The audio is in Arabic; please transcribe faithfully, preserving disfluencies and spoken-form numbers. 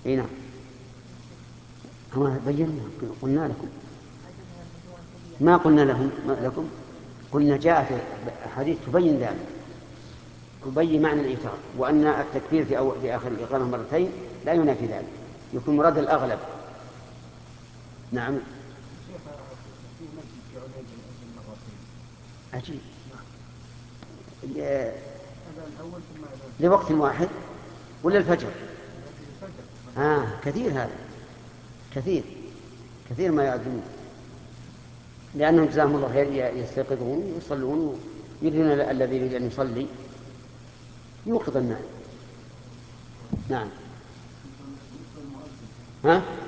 اي نعم. أما بينا قلنا لكم، ما قلنا لهم لكم، قلنا جاء في حديث تبين ذلك، تبين معنى الإيتار، وأن التكبير في, أو في آخر الإقامة مرتين لا ينافي ذلك، يكون مراد الأغلب. نعم. عجيب. لوقت واحد ولا الفجر؟ آه كثير هذا، كثير كثير ما يأذنون، لأنهم جزاهم الله خير يستيقظون ويصلون، يريدون الذي يريد أن يصلي يوقظ الناس. نعم. ها؟